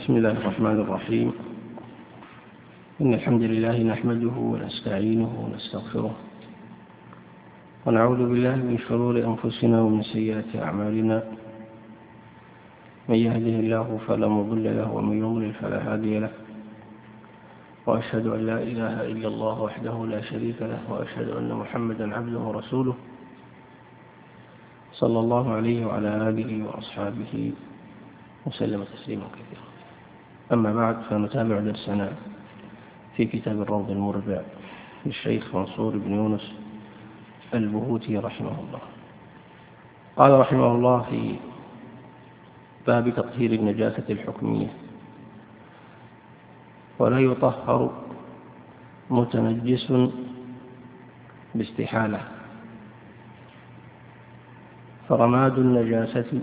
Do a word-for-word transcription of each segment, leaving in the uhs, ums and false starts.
بسم الله الرحمن الرحيم. إن الحمد لله نحمده ونستعينه ونستغفره ونعوذ بالله من شرور أنفسنا ومن سيئات أعمالنا. من يهده الله فلا مضل له ومن يضلل فلا هادي له، وأشهد أن لا إله إلا الله وحده لا شريك له، وأشهد أن محمدا عبده ورسوله صلى الله عليه وعلى آله وأصحابه وسلم تسليما كثيرا. أما بعد، فنتابع درسنا في كتاب الروض المربع للشيخ منصور بن يونس البهوتي رحمه الله. قال رحمه الله في باب تطهير النجاسة الحكمية: ولا يطهر متنجس باستحالة، فرماد النجاسة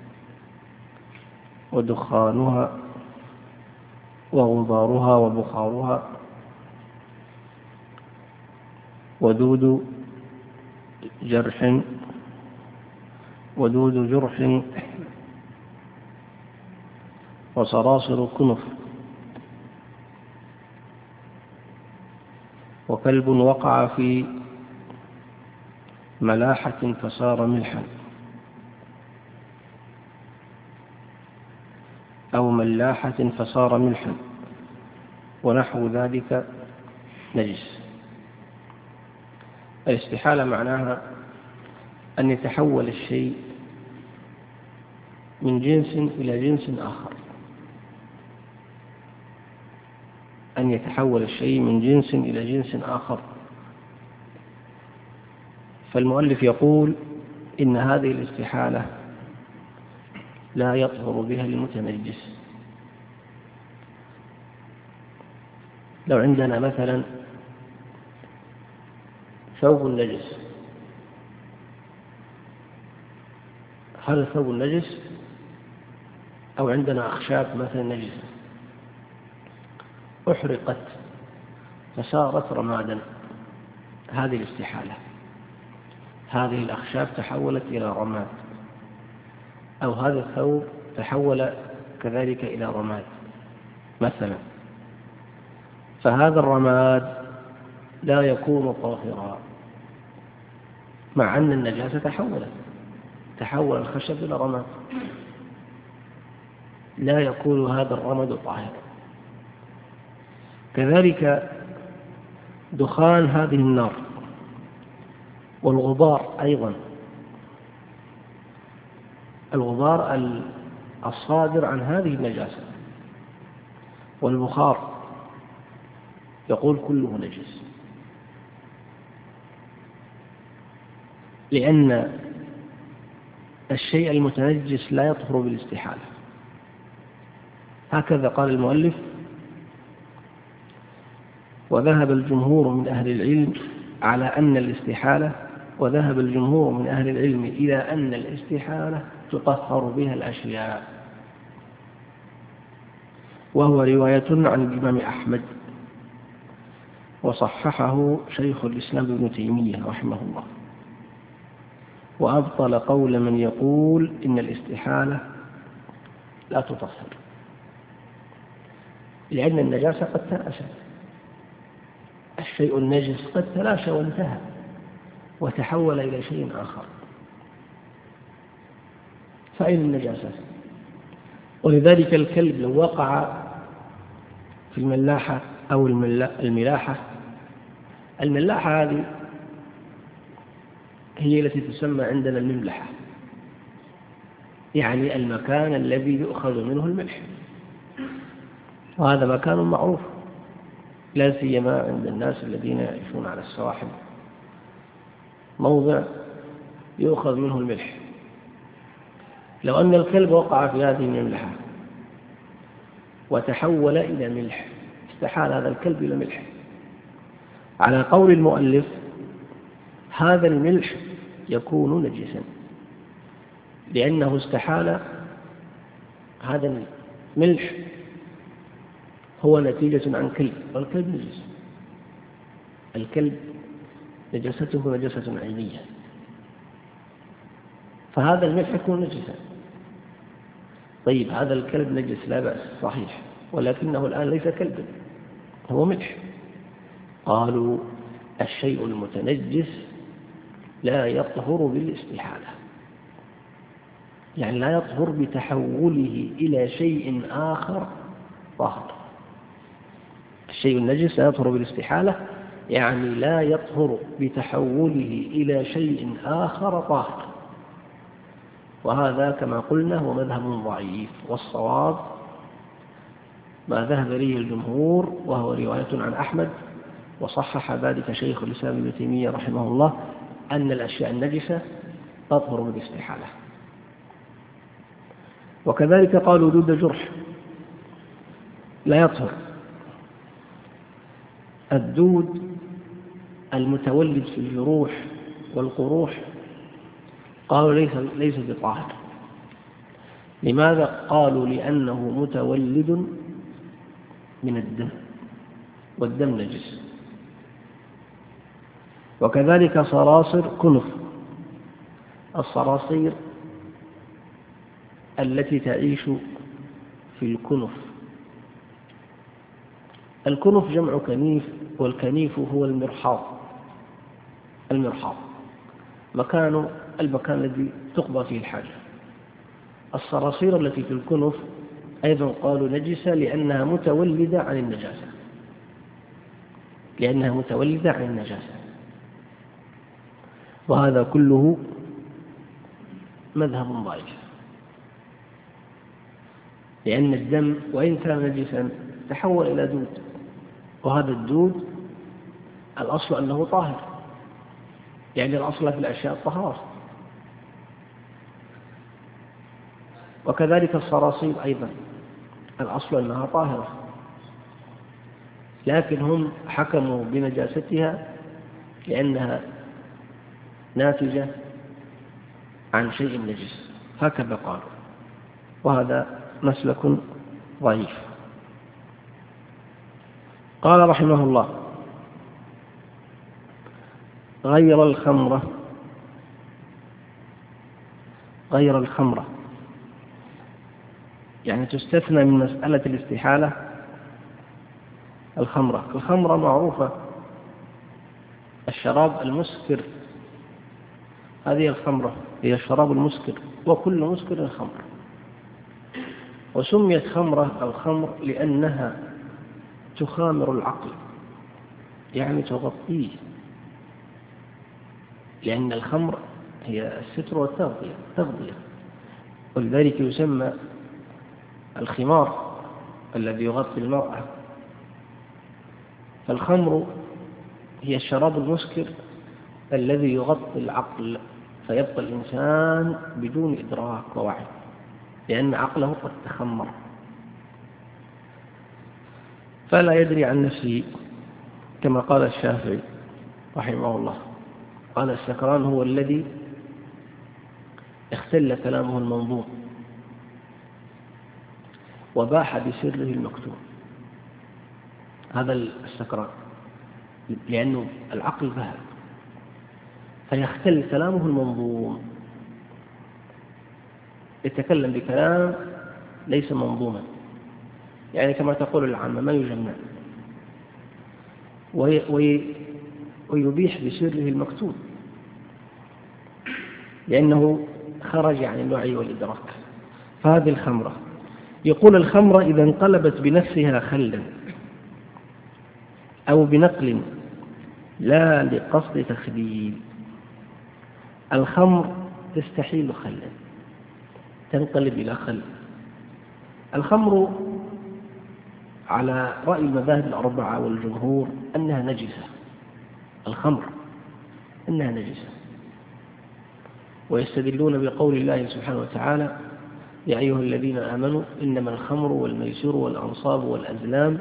ودخانها وغبارها وبخارها ودود جرح ودود جرح وصراصر كنف وكلب وقع في ملاحة فصار ملحا، أو ملاحة فصار ملحا، ونحو ذلك نجس. الاستحالة معناها أن يتحول الشيء من جنس إلى جنس آخر، أن يتحول الشيء من جنس إلى جنس آخر. فالمؤلف يقول إن هذه الاستحالة لا يطهر بها المتنجس. لو عندنا مثلا ثوب نجس، هذا ثوب نجس، أو عندنا أخشاب مثلا نجسة أحرقت فصارت رمادا، هذه الاستحالة. هذه الأخشاب تحولت إلى رماد، أو هذا الثوب تحول كذلك إلى رماد مثلا، فهذا الرماد لا يكون طاهرا، مع أن النجاسة تحولت تحول الخشب إلى رماد، لا يكون هذا الرماد طاهرا. كذلك دخان هذه النار والغبار أيضا، الغبار الصادر عن هذه النجاسة والبخار، يقول كله نجس، لأن الشيء المتنجس لا يطهر بالاستحالة. هكذا قال المؤلف: وذهب الجمهور من أهل العلم على أن الاستحالة وذهب الجمهور من أهل العلم إلى أن الاستحالة تطهر بها الأشياء، وهو رواية عن الإمام أحمد، وصححه شيخ الإسلام ابن تيمية رحمه الله، وأبطل قول من يقول إن الاستحالة لا تطهر، لأن النجاسة قد تلاشت، الشيء النجس قد تلاشى وانتهى وتحول إلى شيء آخر، فأين النجاسة؟ ولذلك الكلب لو وقع في الملاحة أو الملاحة، الملاحة هذه هي التي تسمى عندنا المملحة، يعني المكان الذي يؤخذ منه الملح، وهذا مكان معروف لا سيما عند الناس الذين يعيشون على السواحل، موضع يؤخذ منه الملح. لو أن الكلب وقع في هذه المملحة وتحول إلى ملح، استحال هذا الكلب إلى ملح. على قول المؤلف هذا الملح يكون نجسا، لأنه استحال، هذا الملح هو نتيجة عن كلب، والكلب نجس، الكلب نجسته نجسة عينية، فهذا الملح يكون نجسا. طيب هذا الكلب نجس لا بأس صحيح، ولكنه الآن ليس كلبا، هو ملح. قالوا الشيء المتنجس لا يطهر بالاستحالة، يعني لا يطهر بتحوله إلى شيء آخر طاهر. الشيء النجس لا يطهر بالاستحالة، يعني لا يطهر بتحوله إلى شيء آخر طاهر. وهذا كما قلنا هو مذهب ضعيف، والصواب ما ذهب إليه الجمهور، وهو رواية عن أحمد، وصحح ذلك شيخ الإسلام ابن تيمية رحمه الله، أن الأشياء النجسة تطهر بالاستحالة. وكذلك قالوا دود جرح لا يطهر. الدود المتولد في الجروح والقروح قالوا ليس ليس بطاهر. لماذا؟ قالوا لأنه متولد من الدم، والدم نجس. وكذلك صراصر كنف، الصراصير التي تعيش في الكنف. الكنف جمع كنيف، والكنيف هو المرحاض. المرحاض مكان المكان الذي تقضى فيه الحاجة. الصراصير التي في الكنف أيضا قالوا نجسة لأنها متولدة عن النجاسة، لأنها متولدة عن النجاسة. وهذا كله مذهب ضعيف، لأن الدم وإن كان نجسا تحول إلى دود، وهذا الدود الأصل أنه طاهر، يعني الأصل في الأشياء الطهارة. وكذلك الصراصير أيضا الأصل أنها طاهرة، لكن هم حكموا بنجاستها لأنها ناتجة عن شيء نجس، هكذا قالوا، وهذا مسلك ضعيف. قال رحمه الله: غير الخمرة، غير الخمرة يعني تستثنى من مسألة الاستحالة الخمرة. الخمرة معروفة، الشراب المسكر، هذه الخمرة هي الشراب المسكر، وكل مسكر خمر. وسميت خمرة الخمر لأنها تخامر العقل، يعني تغطيه، لأن الخمر هي الستر والتغطية، تغطية، ولذلك يسمى الخمار الذي يغطي المرأة. فالخمر هي الشراب المسكر الذي يغطي العقل، فيبقى الإنسان بدون إدراك ووعي، لأن عقله قد تخمر، فلا يدري عن نفسه، كما قال الشافعي رحمه الله، قال: السكران هو الذي اختل كلامه المنظوم وباح بسره المكتوم. هذا السكران، لأنه العقل ذهب فيختل كلامه المنظوم، يتكلم بكلام ليس منظوما، يعني كما تقول العامة ما يجمع، ويبيح بسره المكتوم، لأنه خرج عن الوعي والإدراك. فهذه الخمرة. يقول: الخمرة إذا انقلبت بنفسها خلا أو بنقل لا لقصد تخليل. الخمر تستحيل خلا، تنقلب إلى خل. الخمر على رأي المذاهب الأربعة والجمهور أنها نجسة، الخمر أنها نجسة، ويستدلون بقول الله سبحانه وتعالى: يا أيها الذين آمنوا إنما الخمر والميسر والأنصاب والأزلام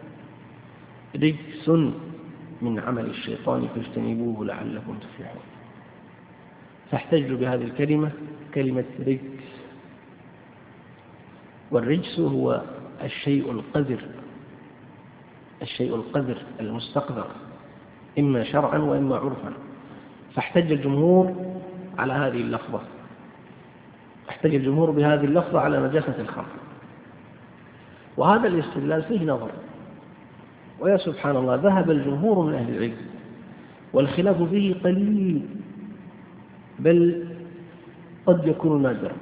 رجس من عمل الشيطان فاجتنبوه لعلكم تفلحون. فاحتجوا بهذه الكلمة، كلمة رجس، والرجس هو الشيء القذر، الشيء القذر المستقذر، إما شرعا وإما عرفا. فاحتج الجمهور على هذه اللفظة، احتج الجمهور بهذه اللفظة على نجاسة الخمر، وهذا الاستدلال فيه نظر. ويا سبحان الله، ذهب الجمهور من أهل العلم والخلاف فيه قليل، بل قد يكون نادرا.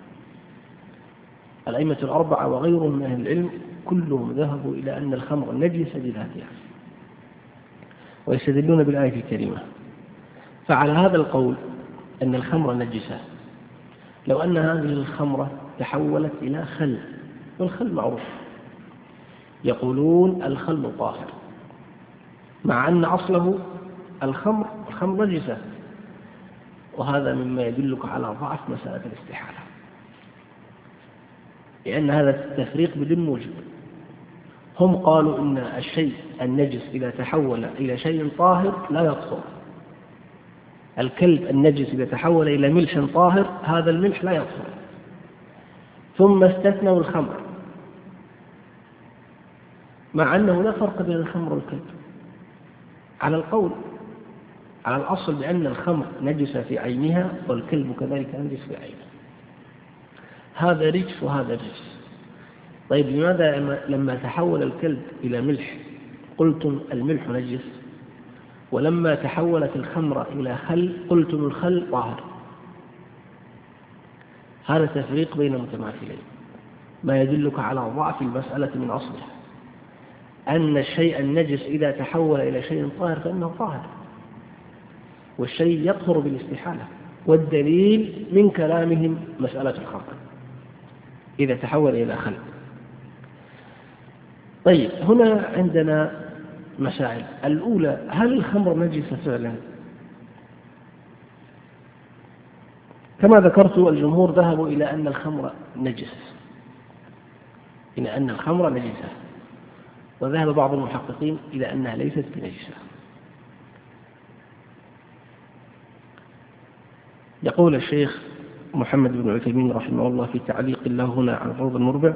الأئمة الأربعة وغيرهم من أهل العلم كلهم ذهبوا إلى أن الخمر نجسة بذاتها، ويستدلون بالآية الكريمة. فعلى هذا القول أن الخمر نجسة، لو أن هذه الخمرة تحولت إلى خل، والخل معروف، يقولون الخل طاهر، مع أن أصله الخمر الخمر نجسة، وهذا مما يدلك على ضعف مسألة الاستحالة، لأن هذا التفريق بدون موجب. هم قالوا إن الشيء النجس إذا تحول إلى شيء طاهر لا يطهر. الكلب النجس إذا تحول إلى ملح طاهر هذا الملح لا يطهر. ثم استثنوا الخمر، مع أنه لا فرق بين الخمر والكلب على القول، على الأصل بأن الخمر نجسة في عينها والكلب كذلك نجس في عينه. هذا رجس وهذا رجس. طيب لماذا لما تحول الكلب إلى ملح قلتم الملح نجس، ولما تحولت الخمر إلى خل قلتم الخل طاهر؟ هذا تفريق بين متماثلين، ما يدلك على ضعف المسألة من أصلها، أن الشيء النجس إذا تحول إلى شيء طاهر فإنه طاهر، والشيء يطهر بالاستحالة. والدليل من كلامهم مسألة الخمر إذا تحول إلى خل. طيب هنا عندنا مسائل. الأولى، هل الخمر نجسة فعلا؟ كما ذكرت الجمهور ذهبوا إلى أن الخمر نجس، إلى أن الخمر نجسة، وذهب بعض المحققين إلى أنها ليست بنجسة. يقول الشيخ محمد بن عثيمين رحمه الله في تعليق له هنا على الروض المربع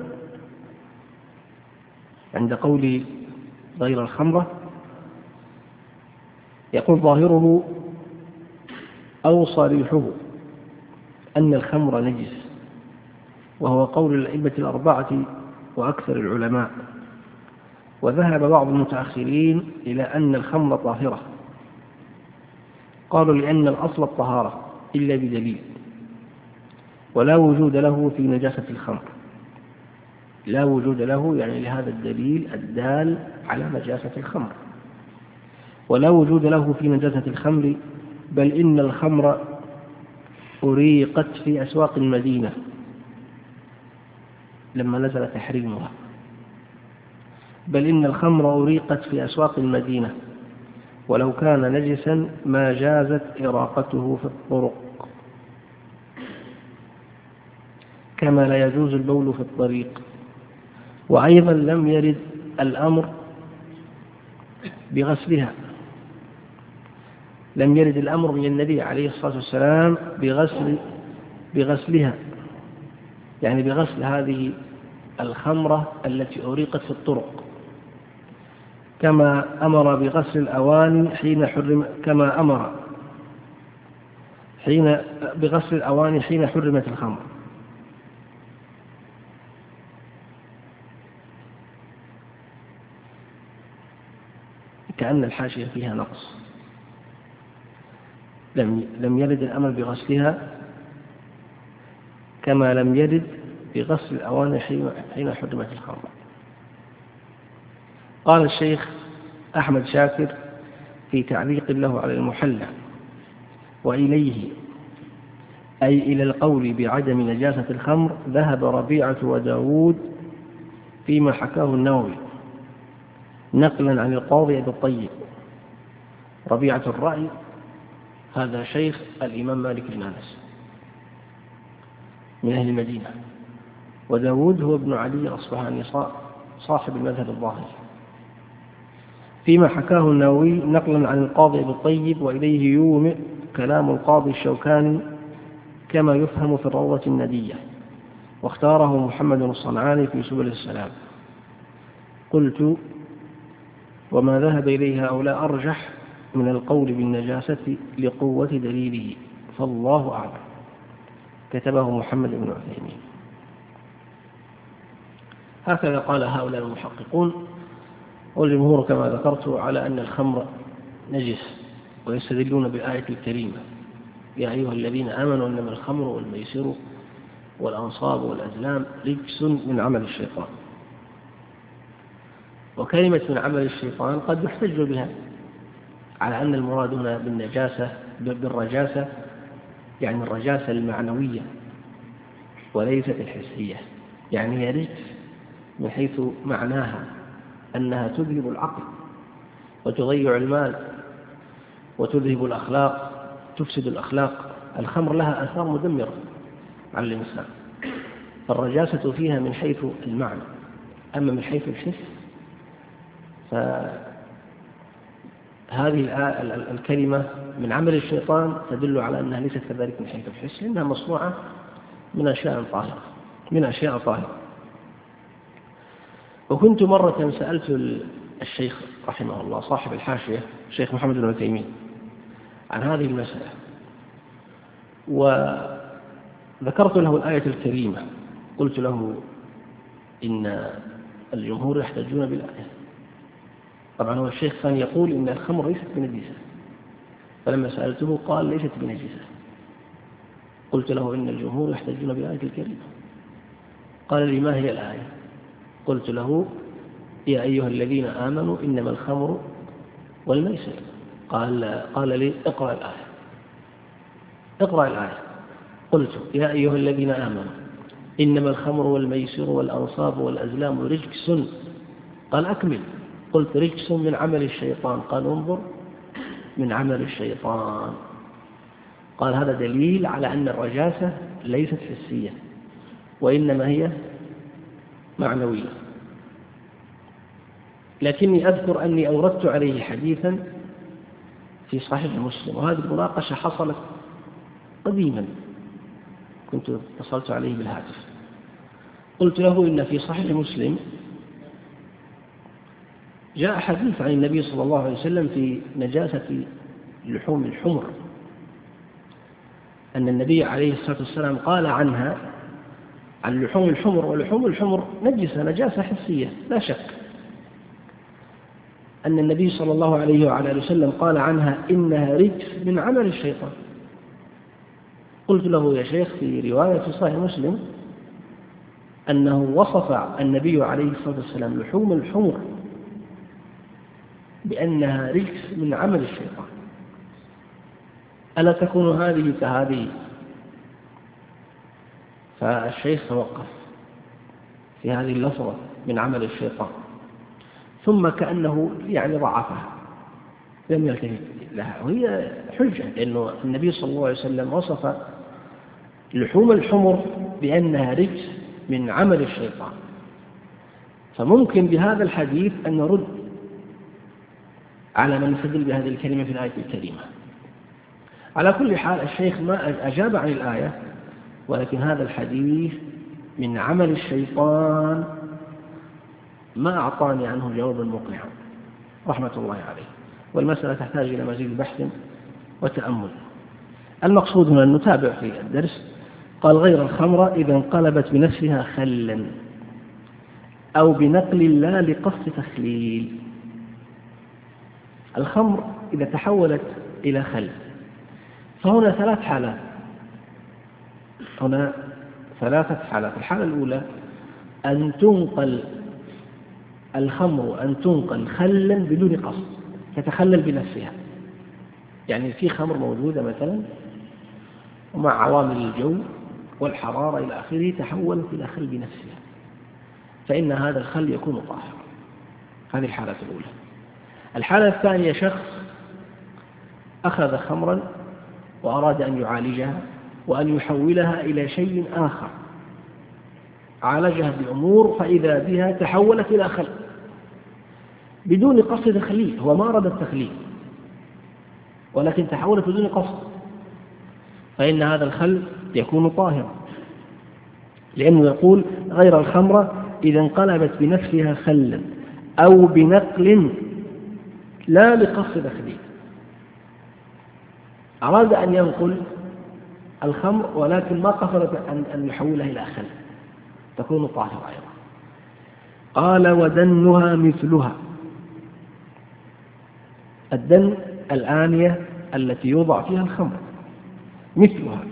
عند قول غير الخمرة، يقول ظاهره أو صريحه أن الخمر نجس، وهو قول الأئمة الأربعة وأكثر العلماء. وذهب بعض المتأخرين إلى أن الخمر طاهرة، قالوا لأن الأصل الطهارة إلا بدليل، ولا وجود له في نجاسة الخمر، لا وجود له يعني لهذا الدليل الدال على نجاسة الخمر، ولا وجود له في نجاسة الخمر، بل إن الخمر أريقت في أسواق المدينة لما نزل تحريمها، بل إن الخمر أريقت في أسواق المدينة، ولو كان نجسا ما جازت إراقته في الطرق، كما لا يجوز البول في الطريق. وأيضا لم يرد الأمر بغسلها، لم يرد الأمر من النبي عليه الصلاة والسلام بغسل بغسلها، يعني بغسل هذه الخمرة التي أريقت في الطرق، كما أمر بغسل الأواني حين حرم كما أمر حين بغسل الأواني حين حرمت الخمر. كأن الحاشية فيها نقص، لم لم يرد الأمر بغسلها كما لم يرد بغسل الأواني حين حرمت الخمر. قال الشيخ أحمد شاكر في تعليق له على المحلى: وإليه أي إلى القول بعدم نجاسة الخمر ذهب ربيعة وداود فيما حكاه النووي نقلا عن القاضي أبي الطيب. ربيعة الرأي هذا شيخ الإمام مالك بن أنس من أهل المدينة، وداود هو ابن علي الأصبهاني صاحب المذهب الظاهري، فيما حكاه النووي نقلا عن القاضي أبي الطيب، وإليه يومئ كلام القاضي الشوكاني كما يفهم في الروضة الندية، واختاره محمد الصنعاني في سبل السلام. قلت: وما ذهب إليه هؤلاء أرجح من القول بالنجاسة لقوة دليله، فالله أعلم. كتبه محمد بن عثيمين. هكذا قال هؤلاء المحققون، والجمهور كما ذكرت على أن الخمر نجس، ويستدلون بالآية الكريمة يا أيها الذين آمنوا إنما الخمر والميسر والأنصاب والأزلام رجس من عمل الشيطان. وكلمة من عمل الشيطان قد يحتج بها على أن المراد هنا بالنجاسة بالرجاسة يعني الرجاسة المعنوية وليست الحسية، يعني هي رجس من حيث معناها أنها تذهب العقل وتضيع المال وتذهب الأخلاق، تفسد الأخلاق. الخمر لها آثار مدمرة على الإنسان، فالرجاسة فيها من حيث المعنى. أما من حيث الحس فهذه الكلمة من عمل الشيطان تدل على أنها ليست كذلك من حيث الحس، لأنها مصنوعة من أشياء طاهرة من أشياء طاهرة. وكنت مرة سألت الشيخ رحمه الله صاحب الحاشية الشيخ محمد بن عثيمين عن هذه المسألة، وذكرت له الآية الكريمة، قلت له إن الجمهور يحتجون بالآية. طبعا هو الشيخ كان يقول إن الخمر ليست بنجسة، فلما سألته قال ليست بنجسة. قلت له إن الجمهور يحتجون بالآية الكريمة. قال لي ما هي الآية؟ قلت له يا أيها الذين آمنوا إنما الخمر والميسر. قال قال لي اقرأ الآية اقرأ الآية. قلت يا أيها الذين آمنوا إنما الخمر والميسر والأنصاب والأزلام رجس. قال أكمل. قلت رجس من عمل الشيطان. قال انظر من عمل الشيطان. قال هذا دليل على أن الرجاسة ليست حسية وإنما هي معنوية. لكني أذكر أني أوردت عليه حديثا في صحيح مسلم، وهذه المناقشة حصلت قديما، كنت اتصلت عليه بالهاتف. قلت له إن في صحيح مسلم جاء حديث عن النبي صلى الله عليه وسلم في نجاسة لحوم الحمر، أن النبي عليه الصلاة والسلام قال عنها عن لحوم الحمر، ولحوم الحمر نجسة نجاسة حسية لا شك، أن النبي صلى الله عليه وعلى وسلم قال عنها إنها رجس من عمل الشيطان. قلت له يا شيخ في رواية في صحيح مسلم أنه وصف النبي عليه الصلاة والسلام لحوم الحمر بأنها رجس من عمل الشيطان، ألا تكون هذه كهذه؟ فالشيخ توقف في هذه اللفظة من عمل الشيطان، ثم كأنه يعني ضعفها لم يلتفت لها، وهي حجة لأنه النبي صلى الله عليه وسلم وصف لحوم الحمر بأنها رجس من عمل الشيطان، فممكن بهذا الحديث أن نرد على من يستدل بهذه الكلمة في الآية الكريمة. على كل حال الشيخ ما أجاب عن الآية، ولكن هذا الحديث من عمل الشيطان ما أعطاني عنه جوابا مقنعا رحمة الله عليه، والمسألة تحتاج إلى مزيد بحث وتأمل. المقصود هنا أن نتابع في الدرس. قال غير الخمر إذا انقلبت بنفسها خلا أو بنقل لا لقصد تخليل. الخمر إذا تحولت إلى خل فهنا ثلاث حالات، هنا ثلاثة حالات. الحالة الأولى أن تنقل الخمر أن تنقل خلا بدون قصد، تتخلل بنفسها، يعني في خمر موجودة مثلا ومع عوامل الجو والحرارة إلى آخره تحولت إلى خل بنفسها، فإن هذا الخل يكون طاهرا. هذه الحالة الأولى. الحالة الثانية شخص أخذ خمرا وأراد أن يعالجها وأن يحولها إلى شيء آخر، عالجها بأمور فإذا بها تحولت إلى خل بدون قصد تخليل، هو ما أراد التخليل ولكن تحولت بدون قصد، فإن هذا الخل يكون طاهرا، لأنه يقول غير الخمر إذا انقلبت بنفسها خلا أو بنقل لا لقصد تخليل. أراد أن ينقل الخمر ولكن ما قصد أن يحولها إلى خل، تكون طاهرة أيضا. قال ودنها مثلها. الدن الآنية التي يوضع فيها الخمر مثلها،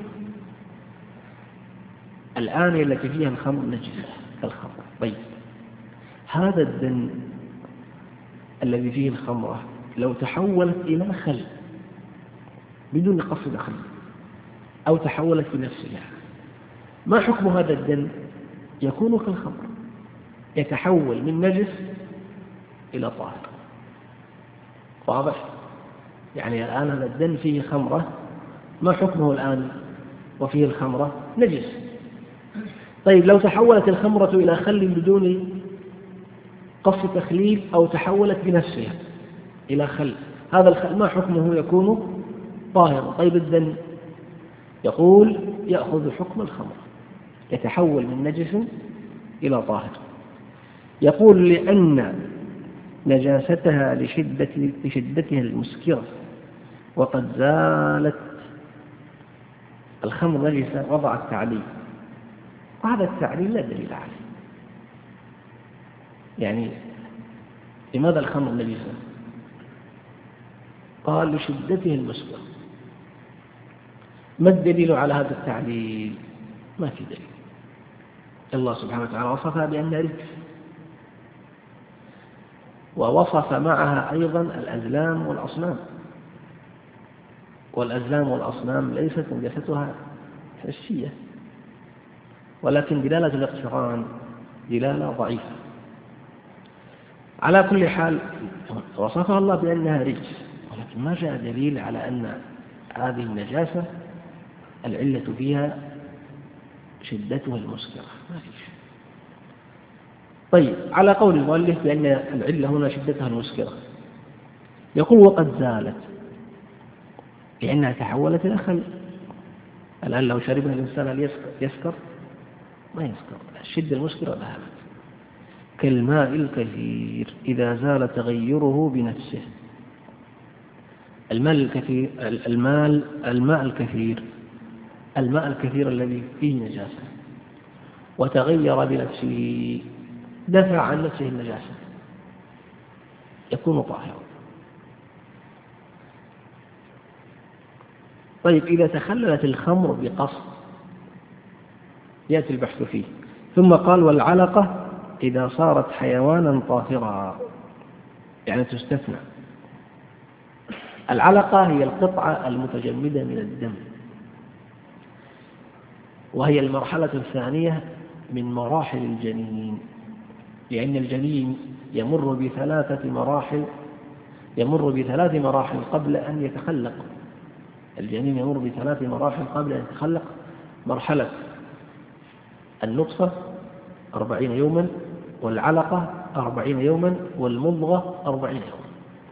الآنية التي فيها الخمر نجسة كالخمر. طيب هذا الدن الذي فيه الخمرة لو تحولت إلى خل بدون قصد خل أو تحولت بنفسها، ما حكم هذا الدن؟ يكون كالخمر، يتحول من نجس إلى طاهر. واضح؟ يعني الآن هذا الدن فيه خمرة، ما حكمه الآن وفيه الخمرة؟ نجس. طيب لو تحولت الخمرة إلى خل بدون قصد تخليل أو تحولت بنفسها إلى خل، هذا الخل ما حكمه؟ يكون طاهرا. طيب الدن يقول يأخذ حكم الخمر، يتحول من نجس إلى طاهر. يقول لأن نجاستها لشدة لشدتها المسكرة وقد زالت. الخمر نجسة، وضع التعليل، وهذا التعليل لا دليل عليه. يعني لماذا الخمر نجسة؟ قال لشدتها المسكرة. ما الدليل على هذا التعليل؟ ما في دليل. الله سبحانه وتعالى وصفها بأنها رجس، ووصف معها أيضا الأزلام والأصنام، والأزلام والأصنام ليست نجاستها حسية، ولكن دلالة الاقتران دلالة ضعيفة. على كل حال وصفها الله بأنها رجس، ولكن ما جاء دليل على أن هذه النجاسة العلة فيها شدتها المسكرة، ما فيش. طيب على قول المؤلف بأن العلة هنا شدتها المسكرة، يقول وقد زالت لأنها تحولت إلى خل. الآن لو شربها الإنسان يسكر؟ ما يسكر، الشدة المسكرة ذهبت. كالماء الكثير إذا زال تغيره بنفسه. الماء الكثير المال الماء الكثير الماء الكثير الذي فيه نجاسة وتغير بنفسه، دفع عن نفسه النجاسة، يكون طاهرا. طيب إذا تخللت الخمر بقصد يأتي البحث فيه. ثم قال والعلقة إذا صارت حيوانا طاهرا، يعني تستثنى. العلقة هي القطعة المتجمدة من الدم، وهي المرحلة الثانية من مراحل الجنين، لأن الجنين يمر بثلاثة مراحل يمر بثلاث مراحل قبل أن يتخلق. الجنين يمر بثلاث مراحل قبل أن يتخلق: مرحلة النطفة أربعين يوما، والعلقة أربعين يوما، والمضغة أربعين يوما.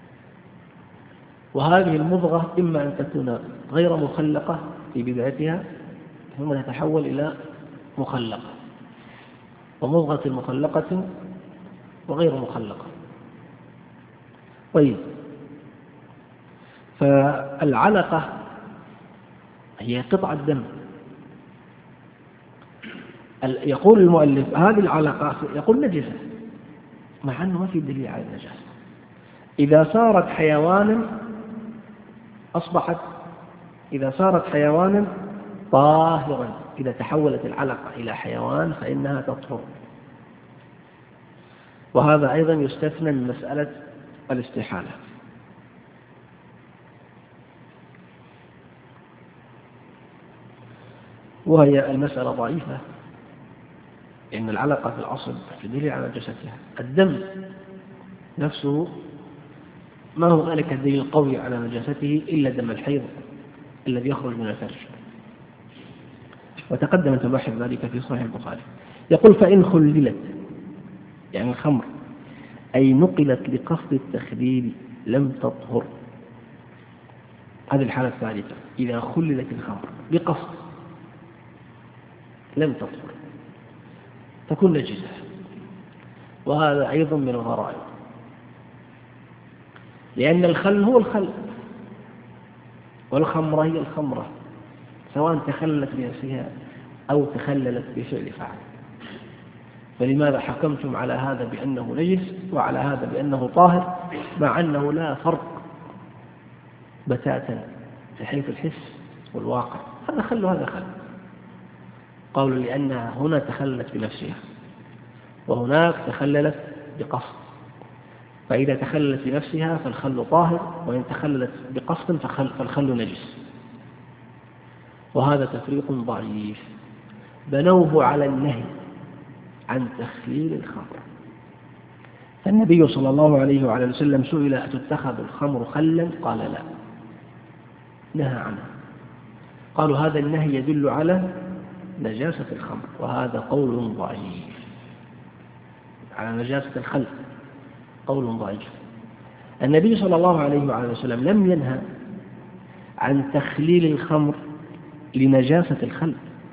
وهذه المضغة إما أن تكون غير مخلقة في بدايتها ثم تتحول إلى مخلقة، ومضغة مخلقة وغير مخلقة. طيب فالعلقة هي قطعة دم. يقول المؤلف هذه العلقة يقول نجسة، مع أنه ما في دليل على النجاسة. إذا صارت حيوانا أصبحت إذا صارت حيوانا طاهرا، إذا تحولت العلقة إلى حيوان فإنها تطهر. وهذا أيضا يستثنى من مسألة الاستحالة. وهي المسألة ضعيفة، لأن العلقة في الأصل تدل على نجاستها. الدم نفسه ما هو ذلك الدليل القوي على نجاسته إلا دم الحيض الذي يخرج من الفرج، وتقدم تباحث ذلك في صحيح البخاري. يقول فإن خللت، يعني الخمر، أي نقلت لقصد التخليل لم تطهر. هذه الحالة الثالثة، إذا خللت الخمر بقصد لم تطهر، تكون نجسة. وهذا أيضا من الغرائب، لأن الخل هو الخل والخمرة هي الخمرة، سواء تخللت بنفسها أو تخللت بفعل فاعل. فلماذا حكمتم على هذا بأنه نجس وعلى هذا بأنه طاهر مع أنه لا فرق بتاتا في حيث الحس والواقع؟ هذا خل وهذا خل. قالوا لأنها هنا تخللت بنفسها وهناك تخللت بقصد، فإذا تخللت بنفسها فالخل طاهر، وإن تخللت بقصد فالخل نجس. وهذا تفريق ضعيف بنوه على النهي عن تخليل الخمر. فالنبي صلى الله عليه وعلى وسلم سئل أتتخذ الخمر خلا؟ قال لا، نهى عنه. قالوا هذا النهي يدل على نجاسة الخمر، وهذا قول ضعيف. على نجاسة الخل قول ضعيف. النبي صلى الله عليه وعلى وسلم لم ينهى عن تخليل الخمر لنجاسة الخل،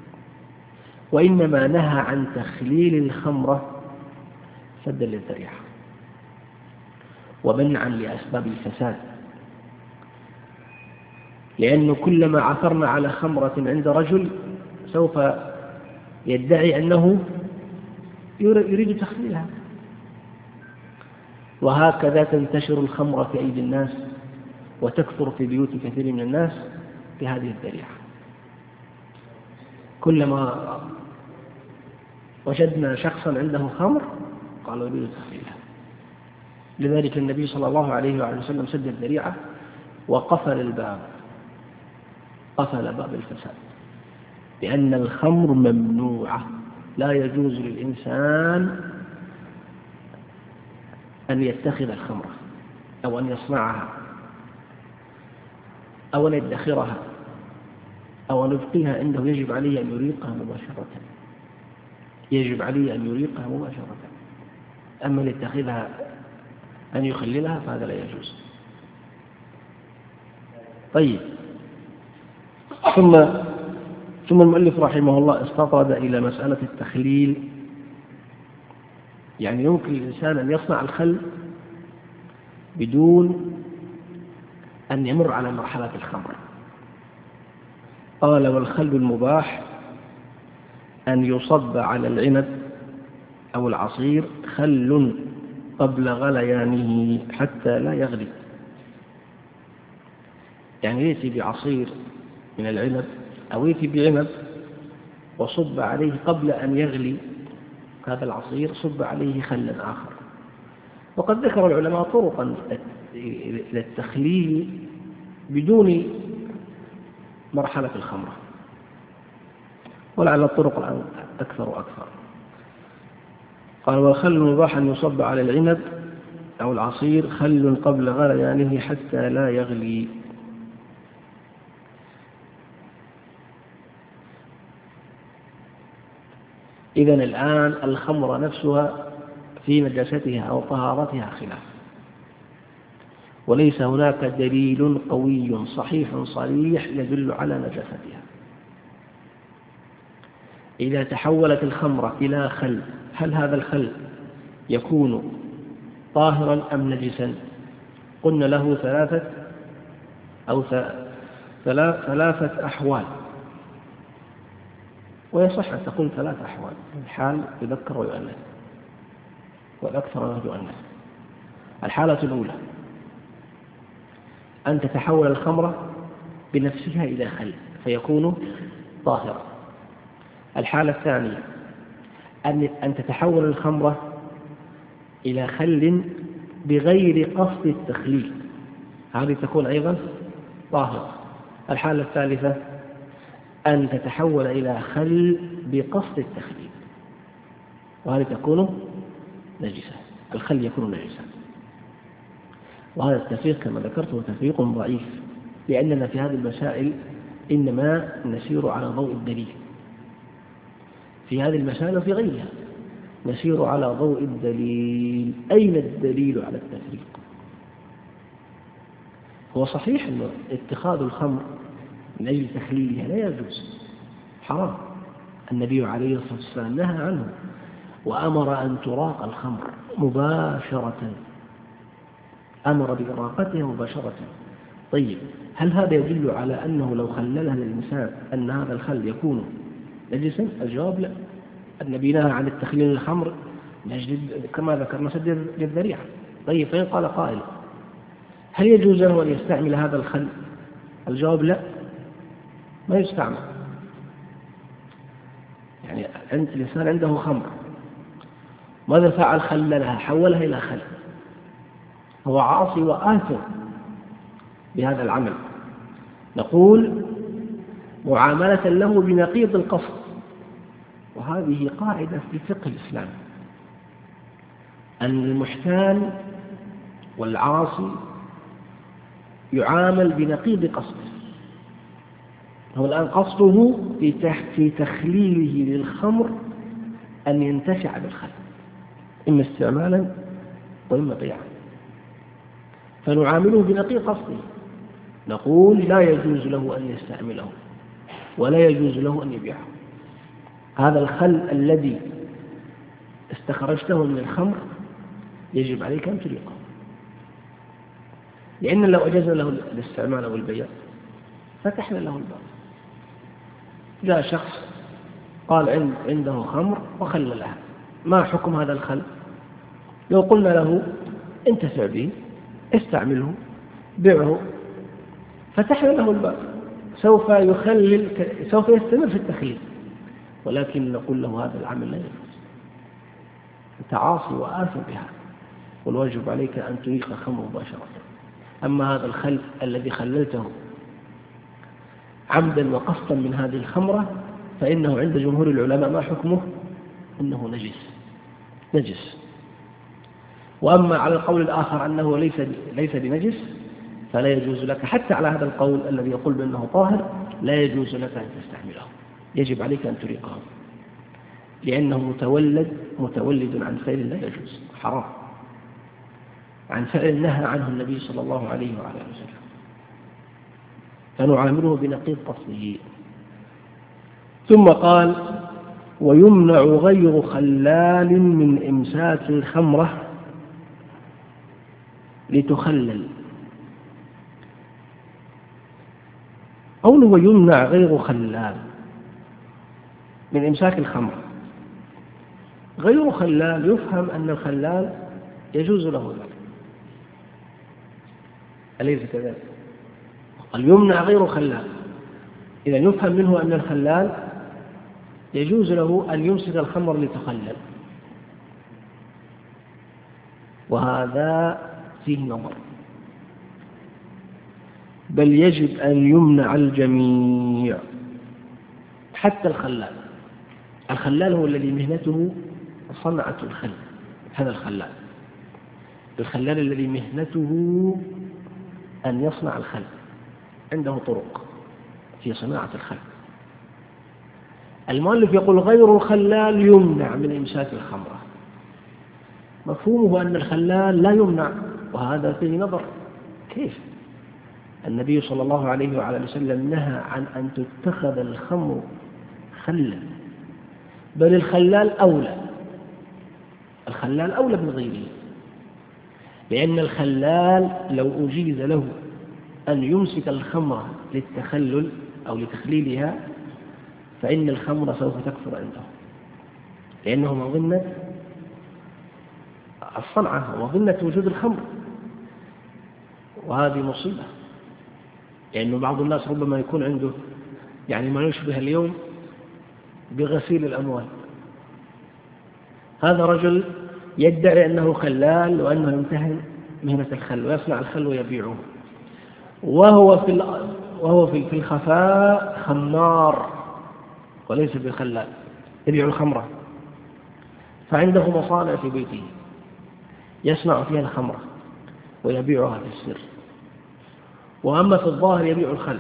وإنما نهى عن تخليل الخمرة سدا للذريعة ومنعا لأسباب الفساد. لأنه كلما عثرنا على خمرة عند رجل سوف يدعي أنه يريد تخليلها، وهكذا تنتشر الخمرة في أيدي الناس وتكثر في بيوت كثير من الناس بهذه الذريعة. كلما وجدنا شخصا عنده خمر قالوا يريد تخليلها. لذلك النبي صلى الله عليه وعلى وسلم سد الذريعة وقفل الباب، قفل باب الفساد، لأن الخمر ممنوعة، لا يجوز للإنسان أن يتخذ الخمر أو أن يصنعها أو أن يدخرها أو أن يبقيها عنده. يجب عليه أن يريقها مباشرة، يجب عليه أن يريقها مباشرة. أما أن يتخذها أن يخللها فهذا لا يجوز. طيب، ثم ثم المؤلف رحمه الله استطرد إلى مسألة التخليل. يعني يمكن للإنسان أن يصنع الخل بدون أن يمر على مرحلة الخمر. قال والخل المباح أن يصب على العنب أو العصير خل قبل غليانه حتى لا يغلي. يعني يأتي بعصير من العنب أو يأتي بعنب وصب عليه قبل أن يغلي هذا العصير، صب عليه خلا آخر. وقد ذكر العلماء طرقا للتخليل بدون مرحلة الخمرة، ولعل الطرق الآن أكثر وأكثر. قال والخل المباح أن يصب على العنب أو العصير خل قبل غليانه حتى لا يغلي. إذن الآن الخمر نفسها في نجاستها أو طهارتها خلاف، وليس هناك دليل قوي صحيح صريح يدل على نجاستها. إذا تحولت الخمرة إلى خل، هل هذا الخل يكون طاهرا أم نجسا؟ قلنا له ثلاثة أو ثلاثة أحوال، ويصح أن تقول ثلاث أحوال. الحال يذكر ويؤنث والأكثر يؤنث. الحالة الأولى أن تتحول الخمرة بنفسها إلى خل فيكون طاهرا. الحالة الثانية أن تتحول الخمرة إلى خل بغير قصد التخليل، هذه تكون أيضا طاهرة. الحالة الثالثة أن تتحول إلى خل بقصد التخليل، وهذه تكون نجسة. الخل يكون نجسا. وهذا التفريق كما ذكرته تفريق ضعيف، لأننا في هذه المسائل إنما نسير على ضوء الدليل. في هذه المسائل وفي غيرها نسير على ضوء الدليل. أين الدليل على التفريق؟ هو صحيح أن اتخاذ الخمر من أجل تخليلها لا يجوز، حرام. النبي عليه الصلاة والسلام نهى عنه وأمر أن تراق الخمر مباشرة، أمر بإراقتها مباشرة. طيب، هل هذا يدل على أنه لو خللها الإنسان أن هذا الخل يكون نجسا؟ الجواب لا. النبي نهى عن التخليل الخمر كما ذكرنا سد للذريعة. طيب فإن قال قائل هل يجوز له أن يستعمل هذا الخل؟ الجواب لا، ما يستعمل. يعني أنت الإنسان عنده خمر، ماذا فعل؟ خللها، حولها إلى خل، هو عاصي وآثم بهذا العمل. نقول معاملة له بنقيض القصد، وهذه قاعدة في فقه الإسلام، أن المحتال والعاصي يعامل بنقيض قصده. هو الآن قصده في تخليله للخمر أن ينتفع بالخل، إما استعمالا وإما بيعا، فنعامله بنقيض قصده. نقول لا يجوز له أن يستعمله ولا يجوز له أن يبيعه. هذا الخل الذي استخرجته من الخمر يجب عليك أن تريقه، لأن لو أجزنا له الاستعمال والبيع فتحنا له الباب. جاء شخص قال عنده خمر وخللها، ما حكم هذا الخل؟ لو قلنا له انتفع به، استعمله، بيعه، فتحنا له الباب، سوف يخلل، سوف يستمر في التخليل، ولكن نقول له هذا العمل لا يجوز، أنت عاصي وآثم بها، والواجب عليك أن تريق الخمر مباشرة. أما هذا الخل الذي خللته عمدا وقصدا من هذه الخمرة فإنه عند جمهور العلماء ما حكمه؟ إنه نجس نجس. وأما على القول الآخر أنه ليس ليس بنجس فلا يجوز لك، حتى على هذا القول الذي يقول بأنه طاهر لا يجوز لك أن تستعمله، يجب عليك أن تريقه، لأنه متولد متولد عن فعل لا يجوز، حرام، عن فعل نهى عنه النبي صلى الله عليه وعلى آله وسلم، فنعامله بنقيض قصده. ثم قال ويمنع غير خلال من إمساك الخمرة لتخلل. قوله ويمنع غير خلال من إمساك الخمر، غير خلال يفهم أن الخلال يجوز له ذلك، أليس كذلك؟ قال يمنع غير خلال، إذا يفهم منه أن الخلال يجوز له أن يمسك الخمر لتخلل، وهذا فيه نظر، بل يجب أن يمنع الجميع حتى الخلال. الخلال هو الذي مهنته صنعة الخل، هذا الخلال، الخلال الذي مهنته أن يصنع الخل، عنده طرق في صناعة الخل. المؤلف يقول غير الخلال يمنع من إمساك الخمرة، مفهومه أن الخلال لا يمنع، وهذا فيه نظر. كيف؟ النبي صلى الله عليه وعلى وسلم نهى عن أن تتخذ الخمر خلا، بل الخلال أولى، الخلال أولى من غيره، لأن الخلال لو أجيز له أن يمسك الخمر للتخلل أو لتخليلها فإن الخمر سوف تكثر عنده، لأنه مظنة الصنعة ومظنة وجود الخمر، وهذه مصيبة، لأنه بعض الناس ربما يكون عنده يعني ما يشبه اليوم بغسيل الأموال. هذا رجل يدعي أنه خلال وأنه يمتهن مهنة الخل ويصنع الخل ويبيعه، وهو في وهو في الخفاء خمار وليس بالخلال، يبيع الخمرة، فعنده مصانع في بيته يصنع فيها الخمرة ويبيعها في السر، وأما في الظاهر يبيع الخل.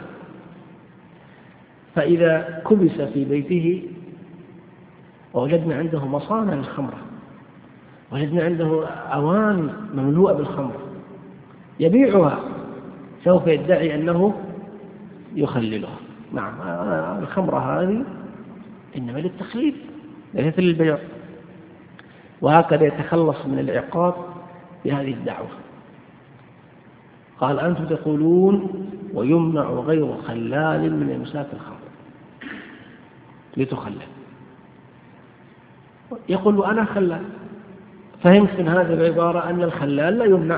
فإذا كبس في بيته ووجدنا عنده مصانع للخمرة، وجدنا عنده أواني مملوءة بالخمر يبيعها، سوف يدعي أنه يخللها. نعم، الخمرة هذه إنما للتخليل ليست للبيع، وهكذا يتخلص من العقاب بهذه الدعوة. قال أنتم تقولون ويمنع غير خلال من إمساك الخمر لتخلل. يقول أنا خلال، فهمت من هذه العبارة أن الخلال لا يمنع.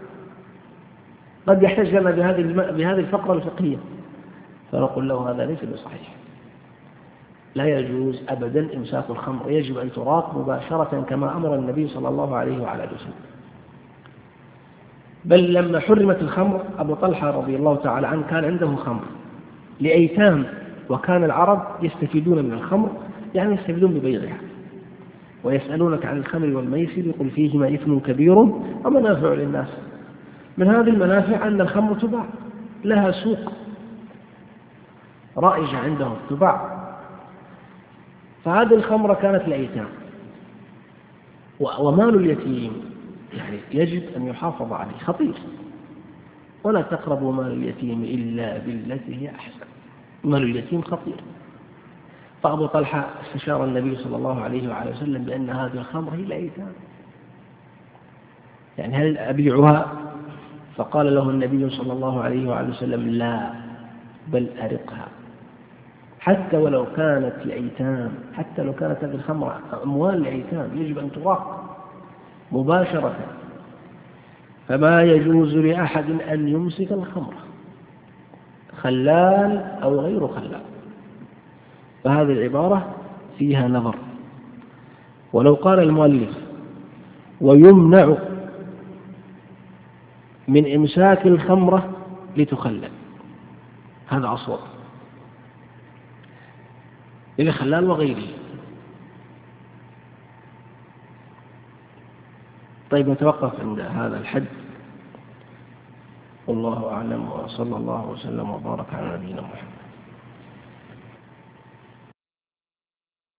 قد يحتج لنا بهذه بهذه الفقرة الفقهية، فنقول له هذا ليس بصحيح، لا يجوز أبدا إمساك الخمر، يجب أن تراق مباشرة كما أمر النبي صلى الله عليه وعلى آله وسلم. بل لما حرمت الخمر أبو طلحة رضي الله تعالى عنه كان عنده خمر لأيتام، وكان العرب يستفيدون من الخمر، يعني يستفيدون ببيعها. ويسألونك عن الخمر والميسر يقول فيهما إثم كبير ومنافع للناس. من هذه المنافع أن الخمر تباع، لها سوق رائجة عندهم تباع. فهذه الخمرة كانت لأيتام، ومال اليتيم يعني يجب أن يحافظ عليه، خطير. ولا تقربوا مال اليتيم إلا بالتي هي أحسن، مال اليتيم خطير. فأبو طلحة استشار النبي صلى الله عليه وعلى وسلم بأن هذه الخمر هي الأيتام، يعني هل أبيعها؟ فقال له النبي صلى الله عليه وعلى وسلم لا، بل أرقها، حتى ولو كانت الأيتام، حتى لو كانت هذه الخمر أموال الأيتام يجب أن تراق مباشرة. فما يجوز لأحد أن يمسك الخمر خلال أو غير خلال. فهذه العبارة فيها نظر. ولو قال المؤلف ويمنع من إمساك الخمرة لتخلل، هذا أصوب، إلى خلال وغيره. طيب نتوقف عند هذا الحد، والله أعلم، وصلى الله وسلم وبارك على نبينا محمد.